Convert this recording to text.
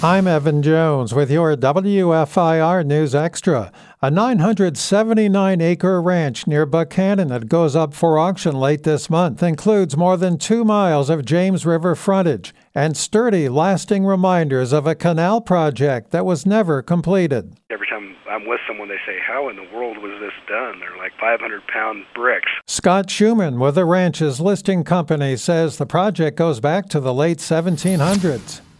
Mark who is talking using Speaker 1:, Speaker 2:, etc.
Speaker 1: I'm Evan Jones with your WFIR News Extra. A 979-acre ranch near Buchanan that goes up for auction late this month includes more than 2 miles of James River frontage and sturdy, lasting reminders of a canal project that was never completed.
Speaker 2: Every time I'm with someone, they say, how in the world was this done? They're like 500-pound bricks.
Speaker 1: Scott Schumann with the ranch's listing company says the project goes back to the late 1700s.